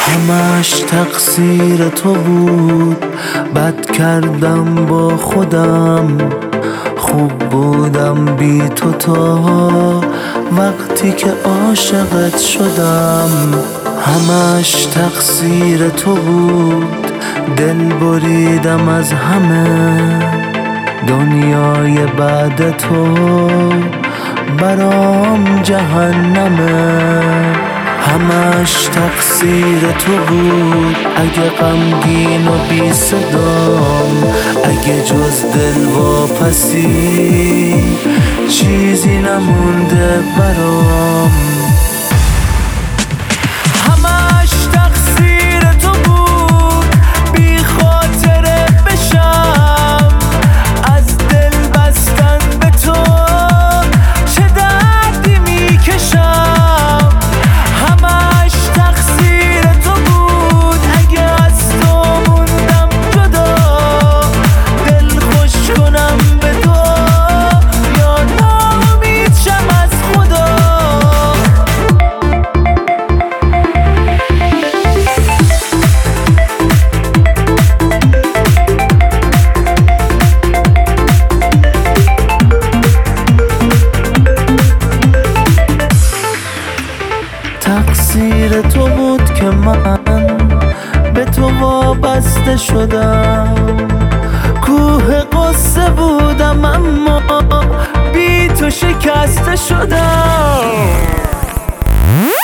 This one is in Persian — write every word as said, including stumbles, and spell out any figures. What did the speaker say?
همش تقصیر تو بود، بد کردم با خودم، خوب بودم بی تو تا وقتی که عاشقت شدم. همش تقصیر تو بود، دل بریدم از همه، دنیای بعد تو برام جهنمه. همش تقصیر تو بود، اگه غمگین و بی صدام، اگه جز دل واپسی چیزی نمونده برام. همش تقصیر تو بود، بی خاطره بشم از دل بستن به تو، چه دردی میکشم. همش تقصیر تو بود، اگه از تو موندم جدا، دل خوش کنم به تو یا ناامید شم از خدا. تقصیر تو بود که من به تو وابسته شدم، کوه قصه بودم اما بی تو شکسته شدم.